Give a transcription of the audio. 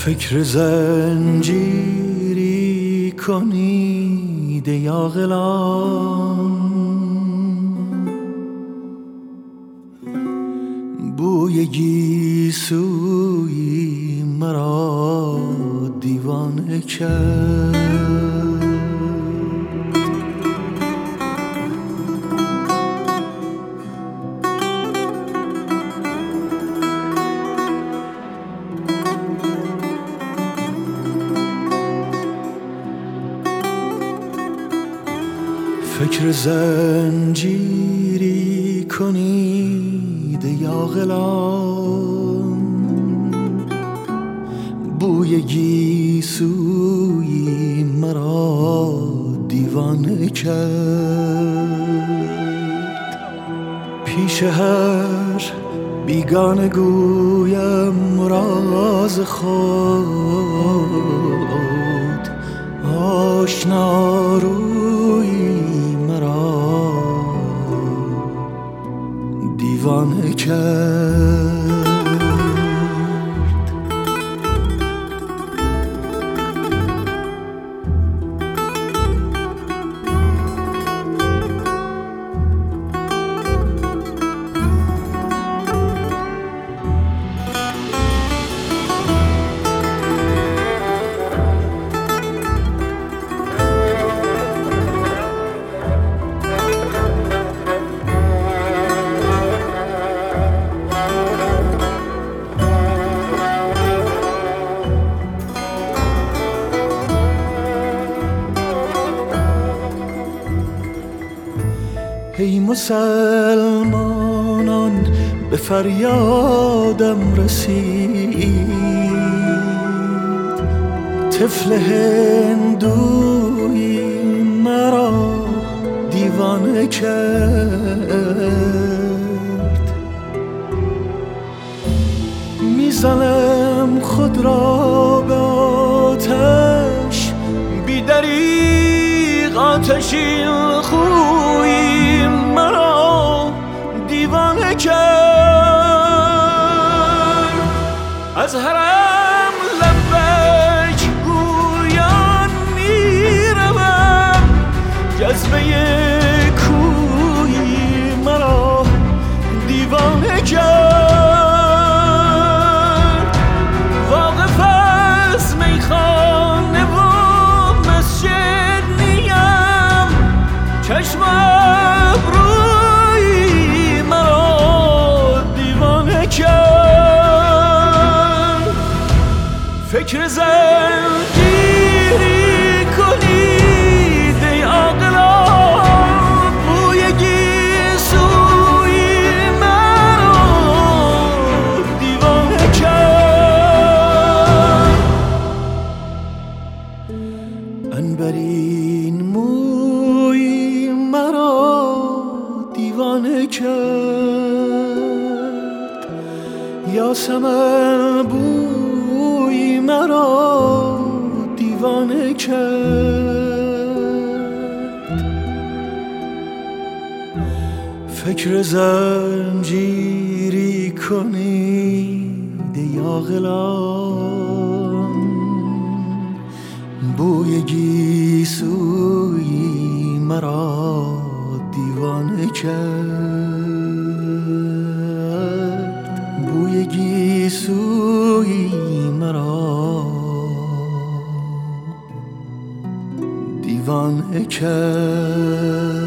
فکر زنجیری کنید ای عاقلان، بوی گیسویی مرا دیوانه کرد. فکر زنجیری کنید ای عاقلان، بوی گیسویی مرا دیوانه کرد. پیش هر بیگانه گویم راز خود، آشنا رویی مرا دیوانه کرد. ای مسلمانان به فریادم رسید، طفل هندویی مرا دیوانه کرد. میزنم خود را به آتش، بی دریغ آتشین خویی مرا دیوانه کرد. از حرم لبیک گویان میروم، جذبه کویی مرا دیوانه کرد. واقف از میخانه و مسجد نیم، چشم ابرویی مرا دیوانه کرد. فکر زنجیری کنید ای عاقلان، بوی گیسویی مرا دیوانه کرد. عنبرین مویی مرا دیوانه کرد. یاسمن بویی مرا دیوانه کرد. فکر زنجیری کنید ای عاقلان، بوی گیسویی مرا دیوانه کرد. بوی گیسویی مرا دیوانه کرد.